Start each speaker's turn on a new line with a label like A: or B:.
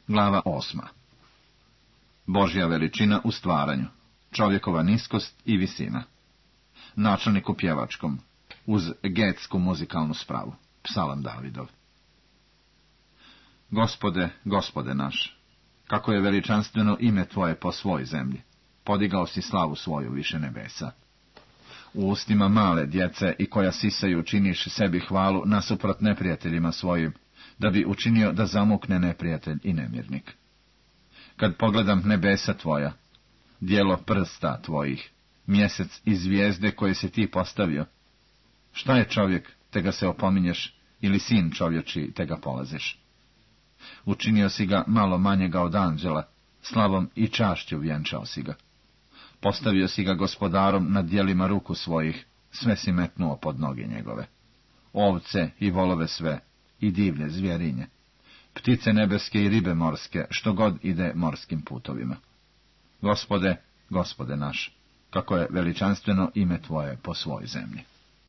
A: Glava 8. Božja veličina u stvaranju, čovjekova niskost i visina. Načelnik u pjevačkom, uz getsku muzikalnu spravu. Psalam Davidov. Gospode, Gospode naš, kako je veličanstveno ime Tvoje po svoj zemlji, podigao si slavu svoju više nebesa. U ustima male djece i koja sisaju činiš sebi hvalu nasuprot neprijateljima svojim, da bi učinio da zamukne neprijatelj i nemirnik. Kad pogledam nebesa Tvoja, djelo prsta Tvojih, mjesec i zvijezde koje si Ti postavio, šta je čovjek, te ga se opominješ, ili sin čovječi, te ga polaziš? Učinio si ga malo manjega od anđela, slavom i čašću vjenčao si ga. Postavio si ga gospodarom nad djelima ruku svojih, sve si metnuo pod noge njegove. Ovce i volove sve, i divlje zvjerinje, ptice nebeske i ribe morske, što god ide morskim putovima. Gospode, Gospode naš, kako je veličanstveno ime Tvoje po svoj zemlji.